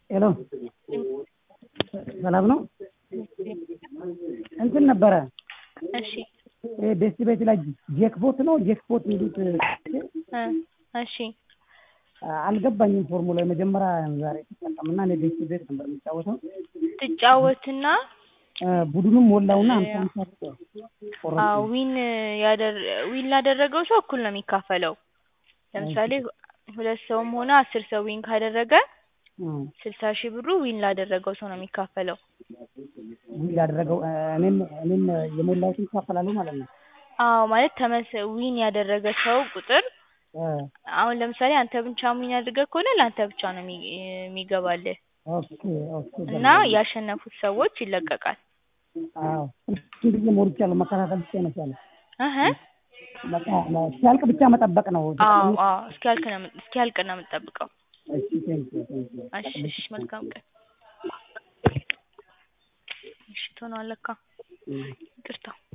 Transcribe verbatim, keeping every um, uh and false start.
ሄሎ ሰላም ነው እንትን ነበረ እሺ እ ደስ ቤት ላይ ጄክፖት ነው ጄክፖት ይሉት እ እሺ አልገባኝም ፎርሙላ መጀመሪያ ዛሬ ተጠቀምና እኔ ደስ ቤት ነበር የምጫወተው ትጫወትና ቡድኑም ሞላውና ሃምሳ ሃምሳ አዎ ዊን ያደር ዊን ላደረገው ሰው እኩል ነው የሚካፈለው ለምሳሌ ሁለት ሰውም ሆነ አስር ሰው ዊን ካደረገ ስልሳ ሺህ ብሩ ዊን ላደረገው ሰው ነው የሚካፈለው ዊን ላደረገው እኔም እኔም የሞላሁትን ይካፈላሉ ማለት ነው አዎ ማለት ተመስ ዊን ያደረገ ሰው ቁጥር አሁን ለምሳሌ አንተ ብቻ ዊን ያደረገ ከሆነ ላንተ ብቻ ነው የሚገባልህ ኦኬ ኦኬ እና ያሸነፉት ሰዎች ይለቀቃል አዎ እንዴ ሞልቻለሁ መከታተል ብቻ ነው ያለው አህ በቃ ሲያልቅ ብቻ መጠበቅ ነው አዎ አዎ እስኪያልቅ ነው እስኪያልቅ ነው የምትጠብቀው እሺ ቴንኪው ቴንኪው እሺ መልካም ቀን እሺ ቶሎ አለካ ይቅርታ